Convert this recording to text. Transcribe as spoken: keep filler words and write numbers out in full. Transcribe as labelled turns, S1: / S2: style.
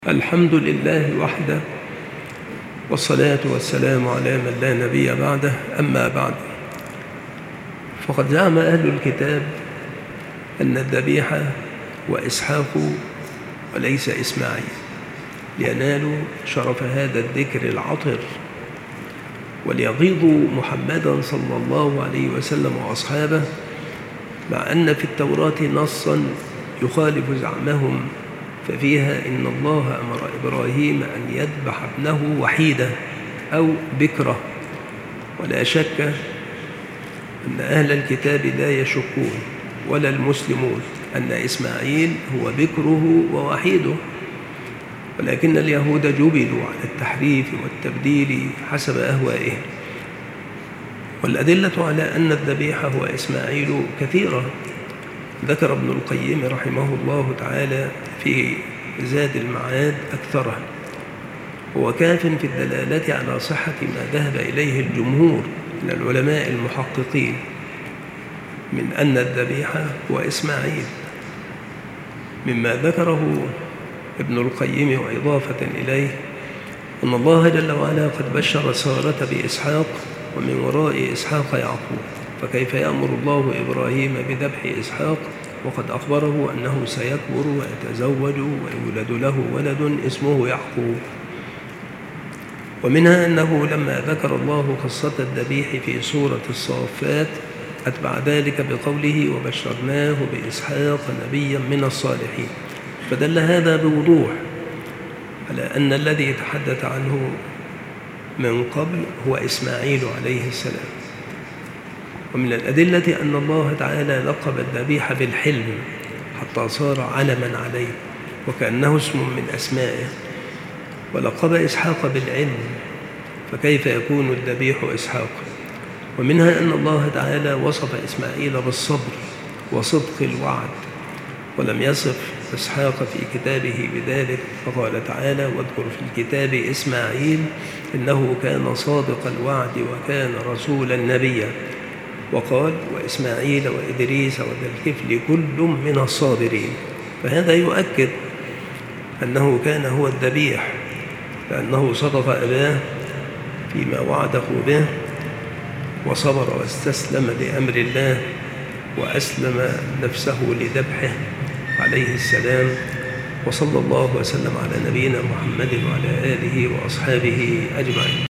S1: الحمد لله وحده، والصلاة والسلام على من لا نبي بعده. أما بعد، فقد زعم أهل الكتاب أن الذبيحة وإسحاق وليس إسماعيل، لينالوا شرف هذا الذكر العطر وليغيظوا محمدا صلى الله عليه وسلم وأصحابه، مع أن في التوراة نصا يخالف زعمهم، ففيها إن الله أمر إبراهيم أن يذبح ابنه وحيده أو بكره. ولا شك أن أهل الكتاب لا يشكون ولا المسلمون أن إسماعيل هو بكره ووحيده، ولكن اليهود جبلوا على التحريف والتبديل حسب أهوائهم. والأدلة على أن الذبيح هو إسماعيل كثيرة. ذكر ابن القيم رحمه الله تعالى في زاد المعاد أكثرها، هو كاف في الدلالة على صحة ما ذهب إليه الجمهور من العلماء المحققين من أن الذبيح هو إسماعيل. مما ذكره ابن القيم وإضافة إليه أن الله جل وعلا قد بشر سارة بإسحاق، ومن وراء إسحاق يعقوب، فكيف يأمر الله إبراهيم بذبح إسحاق وقد أخبره أنه سيكبر ويتزوج ويولد له ولد اسمه يعقوب. ومنها أنه لما ذكر الله قصة الذبيح في سورة الصافات أتبع ذلك بقوله وبشرناه بإسحاق نبيا من الصالحين، فدل هذا بوضوح على أن الذي يتحدث عنه من قبل هو إسماعيل عليه السلام. ومن الأدلة أن الله تعالى لقب الذبيح بالحلم حتى صار علما عليه وكأنه اسم من أسمائه، ولقب إسحاق بالعلم، فكيف يكون الذبيح إسحاق؟ ومنها أن الله تعالى وصف إسماعيل بالصبر وصدق الوعد، ولم يصف إسحاق في كتابه بذلك، فقال تعالى واذكر في الكتاب إسماعيل إنه كان صادق الوعد وكان رسولا نبيا. وقال وإسماعيل وإدريس وذا الكفل كل من الصابرين، فهذا يؤكد أنه كان هو الذبيح، لأنه صدق أباه فيما وعده به، وصبر واستسلم لأمر الله وأسلم نفسه لذبحه عليه السلام. وصلى الله وسلم على نبينا محمد وعلى آله وأصحابه أجمعين.